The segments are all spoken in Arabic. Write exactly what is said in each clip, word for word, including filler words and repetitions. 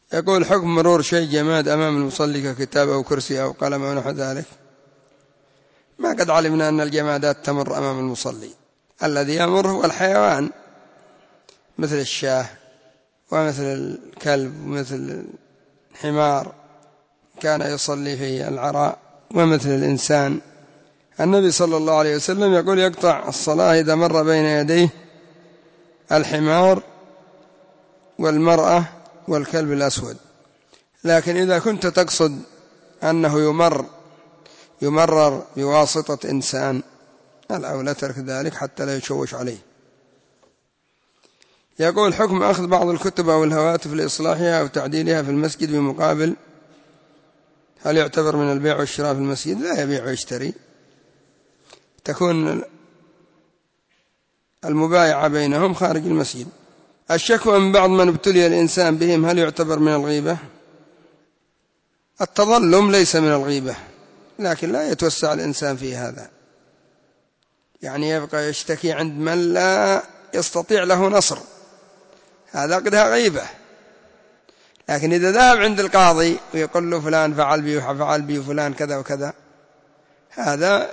يقول حكم مرور شيء جماد أمام المصلي ككتاب أو كرسي أو قلم أو نحو ذلك. ما قد علمنا أن الجمادات تمر أمام المصلي، الذي يمر هو الحيوان مثل الشاه ومثل الكلب ومثل الحمار كان يصلي في العراء ومثل الإنسان. النبي صلى الله عليه وسلم يقول يقطع الصلاة إذا مر بين يديه الحمار والمرأة والكلب الأسود. لكن إذا كنت تقصد أنه يمر يمرر بواسطة إنسان الأولى ترك ذلك حتى لا يشوش عليه. يقول حكم أخذ بعض الكتب أو الهواتف لإصلاحها أو تعديلها في المسجد بمقابل، هل يعتبر من البيع والشراء في المسجد؟ لا يبيع ويشتري، تكون المبايعة بينهم خارج المسجد. الشكوى من بعض من ابتلي الإنسان بهم هل يعتبر من الغيبة؟ التظلم ليس من الغيبة، لكن لا يتوسع الإنسان في هذا، يعني يبقى يشتكي عند من لا يستطيع له نصر، هذا قدها غيبة. لكن إذا ذهب عند القاضي ويقول له فلان فعل بي وفعل بي وفلان كذا وكذا، هذا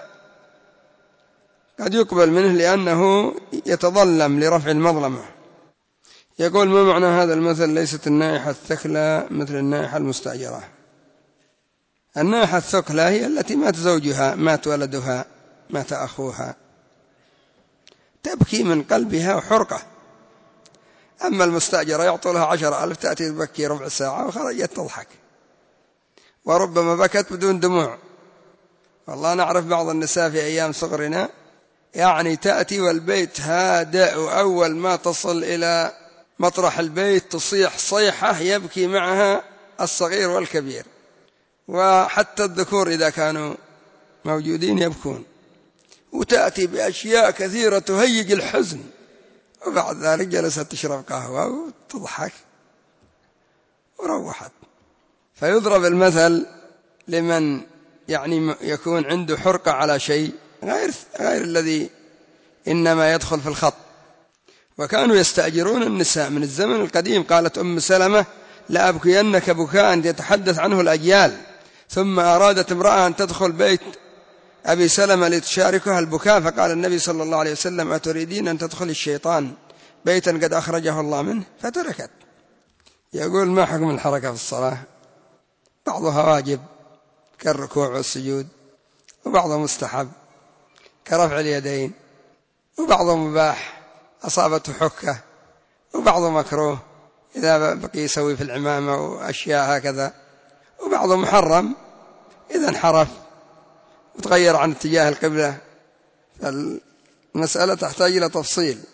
قد يقبل منه لأنه يتظلم لرفع المظلمة. يقول ما معنى هذا المثل ليست النائحة الثكلى مثل النائحة المستأجرة؟ النائحة الثكلى هي التي مات زوجها، مات ولدها، مات أخوها، تبكي من قلبها وحرقة. أما المستأجرة يعطوا لها عشر ألف تأتي تبكي ربع ساعة وخرجت تضحك، وربما بكت بدون دموع. والله نعرف بعض النساء في أيام صغرنا يعني تأتي والبيت هادئ، وأول ما تصل إلى مطرح البيت تصيح صيحة يبكي معها الصغير والكبير، وحتى الذكور إذا كانوا موجودين يبكون، وتأتي بأشياء كثيرة تهيج الحزن، وبعد ذلك جلست تشرب قهوة وتضحك وروحت. فيضرب المثل لمن يعني يكون عنده حرقة على شيء غير, غير الذي إنما يدخل في الخط. وكانوا يستأجرون النساء من الزمن القديم. قالت أم سلمة لأبكينك بكاء يتحدث عنه الأجيال. ثم أرادت امرأة أن تدخل بيت أبي سلمة لتشاركها البكاء، فقال النبي صلى الله عليه وسلم أتريدين أن تدخل الشيطان بيتا قد أخرجه الله منه؟ فتركت. يقول ما حكم الحركة في الصلاة؟ بعضها واجب كالركوع والسجود، وبعضها مستحب كرفع اليدين، وبعضه مباح أصابته حكة، وبعضه مكروه إذا بقي يسوي في العمامة وأشياء هكذا، وبعضه محرم إذا انحرف وتغير عن اتجاه القبلة. فالمسألة تحتاج إلى تفصيل.